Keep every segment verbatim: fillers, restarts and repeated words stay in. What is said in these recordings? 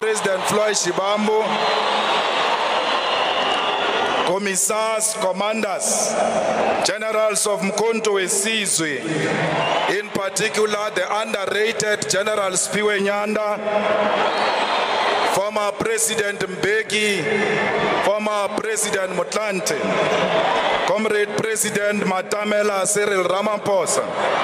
President Floyd Shibambu, Commissars, Commanders, Generals of Mkhonto Wesizwe, in particular the underrated General Spiwe Nyanda, former President Mbeki, former President Motlanthe, Comrade President Matamela Cyril Ramaphosa.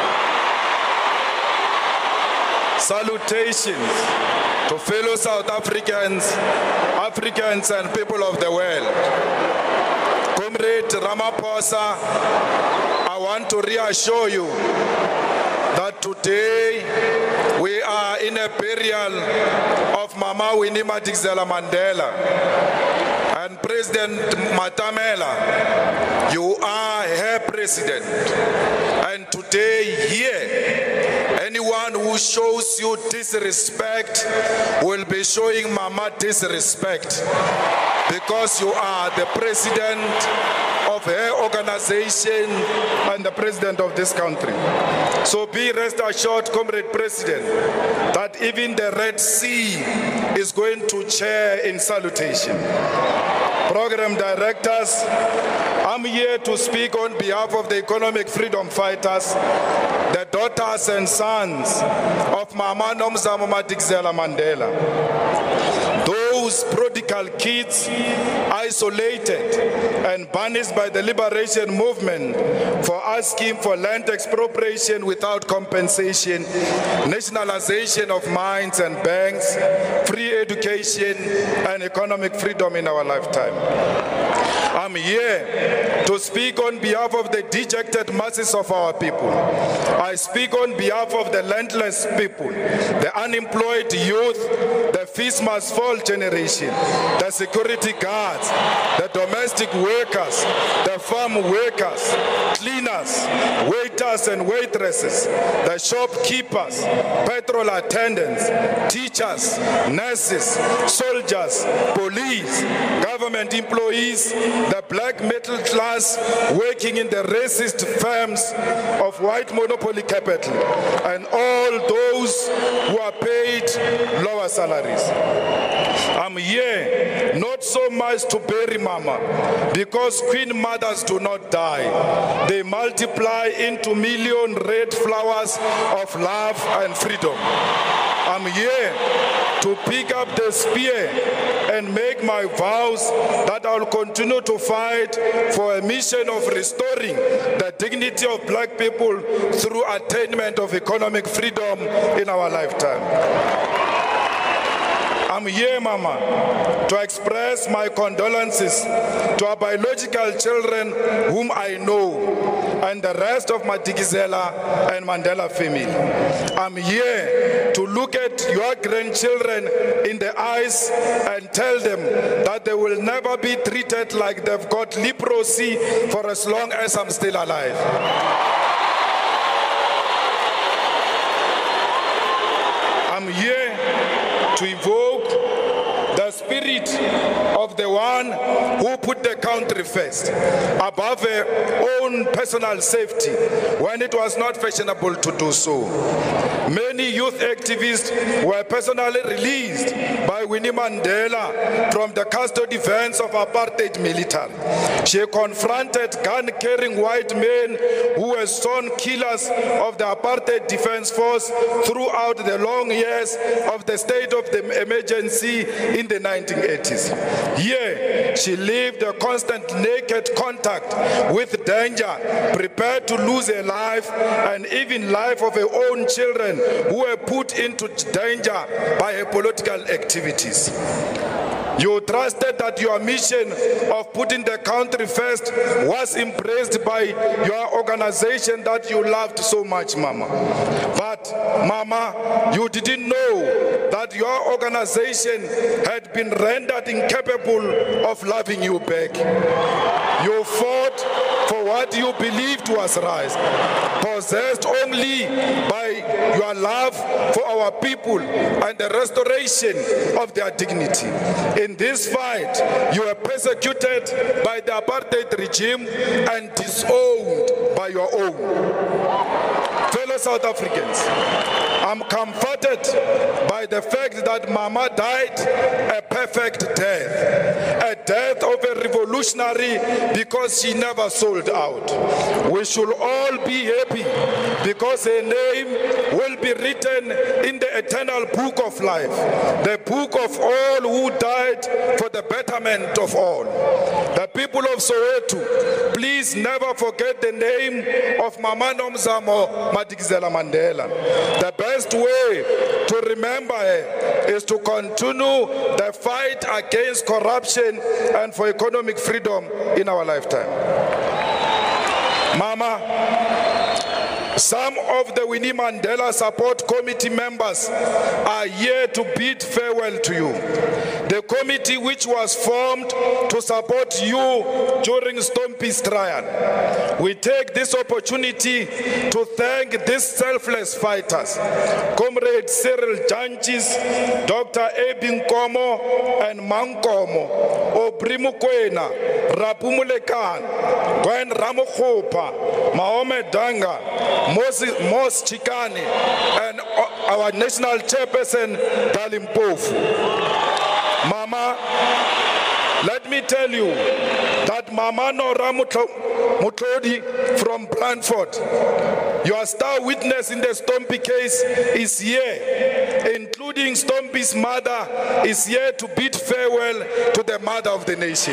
Salutations to fellow South Africans, Africans and people of the world. Comrade Ramaphosa, I want to reassure you that today we are in a burial of Mama Winnie Madikizela Mandela. And President Matamela, you are her president. And today here, anyone who shows you disrespect will be showing Mama disrespect, because you are the president of her organization and the president of this country. So be rest assured, Comrade President, that even the Red Sea is going to cheer in salutation. Program directors, I'm here to speak on behalf of the economic freedom fighters, the daughters and sons of Mama Nomzamo Madikizela Mandela. Those prodigal kids isolated and banished by the liberation movement for asking for land expropriation without compensation, nationalization of mines and banks, free education and economic freedom in our lifetime. I'm here to speak on behalf of the dejected masses of our people. I speak on behalf of the landless people, the unemployed youth, the feast must fall generation, the security guards, the domestic workers, the farm workers, cleaners, waiters and waitresses, the shopkeepers, petrol attendants, teachers, nurses, soldiers, police, government employees, the black middle class working in the racist firms of white monopoly capital, and all those who are paid lower salaries. I'm here not so much to bury Mama, because Queen Mothers do not die. They multiply into million red flowers of love and freedom. I'm here to pick up the spear and make my vows that I'll continue to fight for a mission of restoring the dignity of black people through attainment of economic freedom in our lifetime. I'm here, Mama, to express my condolences to our biological children whom I know and the rest of Madikizela and Mandela family. I'm here to look at your grandchildren in the eyes and tell them that they will never be treated like they've got leprosy for as long as I'm still alive. I'm here to evoke the spirit of the one who put the country first, above her own personal safety, when it was not fashionable to do so. Many youth activists were personally released by Winnie Mandela from the custody vans of apartheid military. She confronted gun-carrying white men who were sworn killers of the apartheid defense force throughout the long years of the state of the emergency in the nineteen eighties. Here, she lived a constant naked contact with danger, prepared to lose her life and even life of her own children who were put into danger by her political activities. You trusted that your mission of putting the country first was embraced by your organization that you loved so much, Mama. But, Mama, you didn't know that your organization had been rendered incapable of loving you back. You fought for what you believed was right, possessed only by your love for our people and the restoration of their dignity. In this fight, you were persecuted by the apartheid regime and disowned by your own. Fellow South Africans, I'm comforted by the fact that Mama died a perfect death, a death of a revolutionary because she never sold out. We should all be happy because her name will be written in the eternal book of life, the book of all who died for the betterment of all. The people of Soweto, please never forget the name of Mama Nomzamo Madikizela Mandela. The best way to remember her is to continue the fight against corruption and for economic freedom in our lifetime. Mama, some of the Winnie Mandela Support Committee members are here to bid farewell to you. The committee which was formed to support you during Stompie's trial. We take this opportunity to thank these selfless fighters, Comrade Cyril Janchis, Doctor Abin Komo and Mankomo, Obrimukwena, Rapumulekan, Gwen Ramokhopa, Mahomet Danga, Moses, Mos Chikani, and our national chairperson, Dalim Pofu. Mama, let me tell you that Mama Nora Mutlodi from Blandford, your star witness in the Stompie case, is here, including Stompie's mother, is here to bid farewell to the mother of the nation.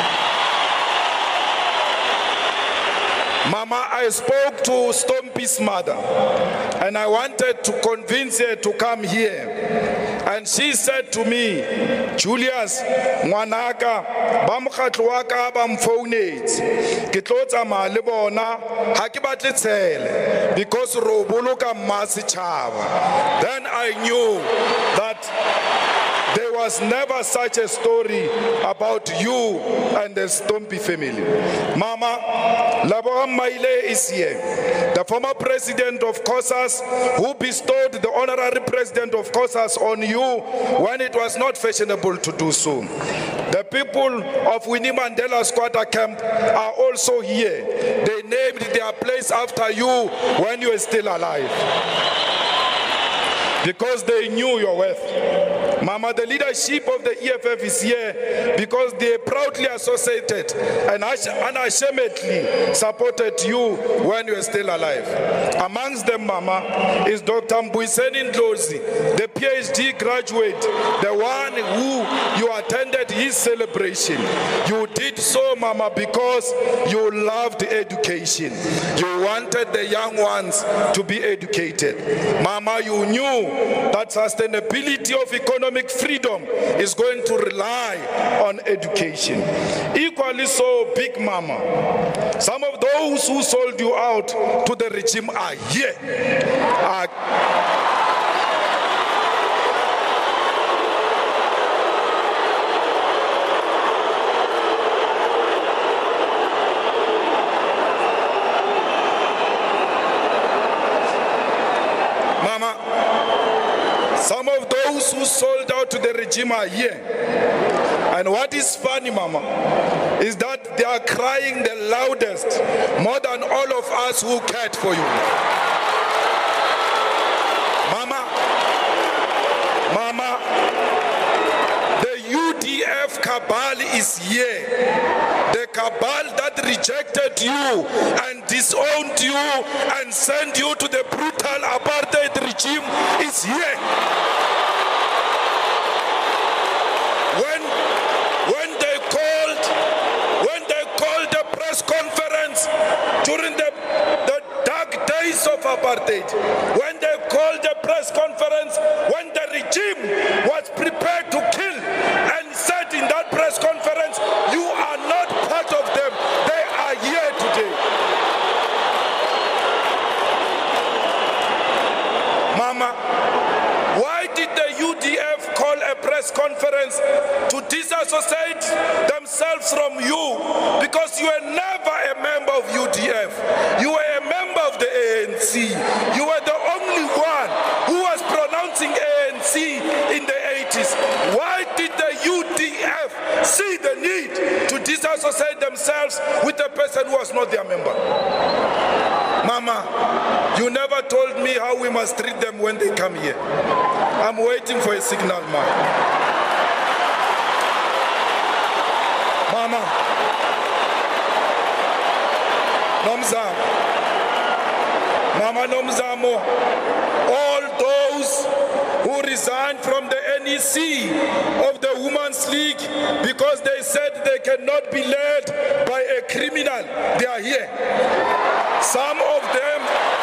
Mama, I spoke to Stompie's mother and I wanted to convince her to come here. And she said to me, Julius, Mwanaka, Bamkhatlo waka bamphonate. Ke tlo tsamaya le bona ha ke batle tshele because ro boloka masitjhaba. Then I knew that there was never such a story about you and the Stompie family. Mama, Labo Maile is here, the former president of COSAS, who bestowed the honorary president of COSAS on you when it was not fashionable to do so. The people of Winnie Mandela Squatter Camp are also here. They named their place after you when you were still alive, because they knew your worth. Mama, the leadership of the E F F is here because they proudly associated and unashamedly supported you when you were still alive. Amongst them, Mama, is Doctor Mbuyiseni Ndlozi, the PhD graduate, the one who you attended his celebration. You did so, Mama, because you loved education. You wanted the young ones to be educated. Mama, you knew that sustainability of economic freedom is going to rely on education. Equally so, Big Mama, some of those who sold you out to the regime are here. Are Some of those who sold out to the regime are here. And what is funny, Mama, is that they are crying the loudest, more than all of us who cared for you. Mama, Mama, the U D F cabal is here. The cabal that rejected you and disowned you and sent you to the brutal apartheid regime is here. When, when they called, when they called the press conference during the, the dark days of apartheid, when they called the press conference, when the regime was prepared to kill and said in that press conference, you are not part of them, they are here today. Mama, why did the U D F call a press conference to disassociate themselves from you? Because you were never a member of U D F. You were a member of the A N C. You were the only one who was pronouncing A N C in the eighties. Why did the U D F see the need to disassociate themselves with a person who was not their member? Mama, you never told me how we must treat them when they come here. I'm waiting for a signal, ma. Mama. Nomzamo. Mama Nomzamo. All those who resigned from the N E C of the Women's League because they said they cannot be led by a criminal, they are here. Some of them,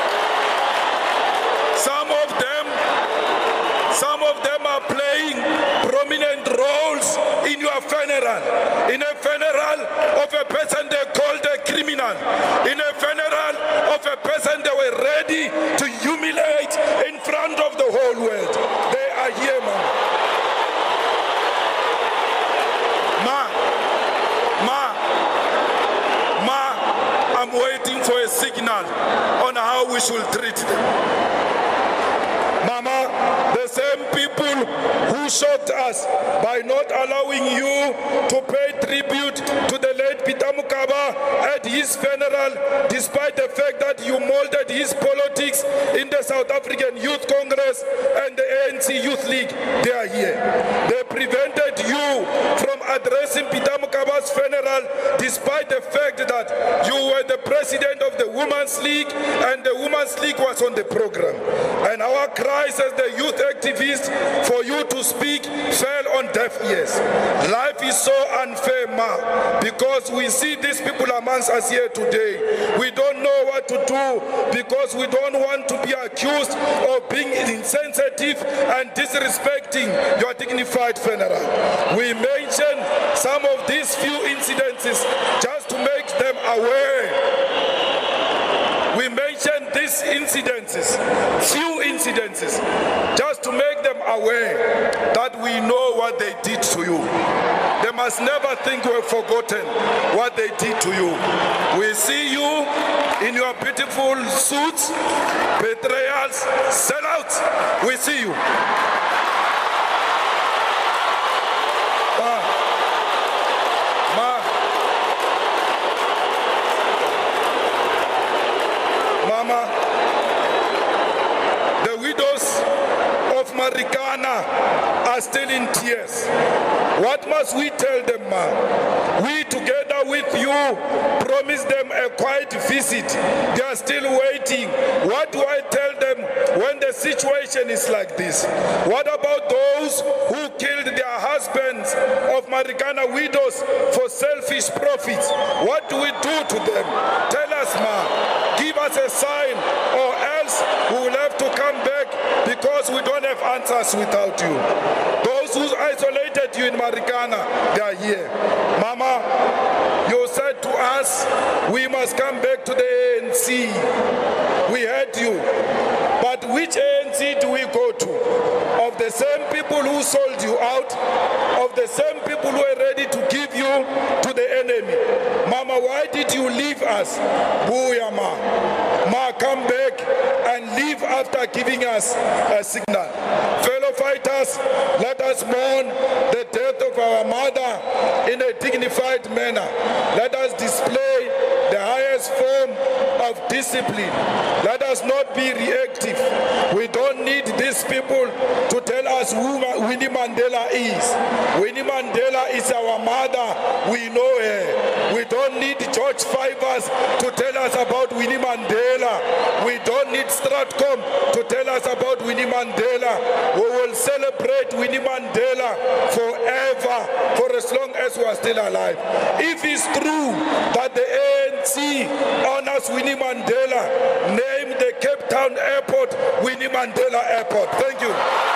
some of them, some of them are playing prominent roles in your funeral. In a funeral of a person they called a criminal. In a funeral of a person they were ready to humiliate in front of the whole world. They are here, man. Ma, ma, ma, I'm waiting for a signal on how we should treat them. Mama, the same people who shocked us by not allowing you to pay tribute to the late Peter Mokaba at his funeral, despite the fact that you molded his politics in the South African Youth Congress and the A N C Youth League, they are here. They prevented you from addressing Peter Mokaba's funeral, despite the fact that you were the president of the Women's League and the Women's League was on the program. And our cries as the youth activists for you to speak fell on deaf ears. Life is so unfair, ma, because we see these people amongst us here today. We don't know what to do because we don't want to be accused of being insensitive and disrespecting your dignified funeral. We mention some of these few incidences just to make them aware. We mention these incidences, few incidences, just to make them aware that we know what they did to you. They must never think we've forgotten what they did to you. We see you in your beautiful suits, betrayals, sellouts. We see you. Mama, the widows of Marikana are still in tears. What must we tell them, ma? We, together with you, promised them a quiet visit. They are still waiting. What do I tell them when the situation is like this? What about those who killed their husbands of Marikana widows for selfish profits? What do we do to them? Tell us, ma. Give us a sign, or else we will have to come back because we don't have answers without you. Those who isolated you in Marikana, they are here. Mama, you said to us, we must come back to the A N C. We heard you. But which A N C do we go to? Of the same people who sold you out, of the same people who are ready to give you to the enemy. Mama, why did you leave us? Booyah, ma. Ma, come back and leave after giving us a signal. Fellow fighters, let us mourn the death of our mother in a dignified manner. Let us display the highest form of discipline. Let us not be reactive. We don't need these people to tell us who Winnie Mandela is. Winnie Mandela is our mother. We know her. We don't need George Fivers to tell us about Winnie Mandela. We don't need Stratcom to tell us about Winnie Mandela. We will celebrate Winnie Mandela forever, for as long as we are still alive. If it's true that the A N C honors Winnie Mandela, name the Cape Town airport Winnie Mandela Airport. Thank you.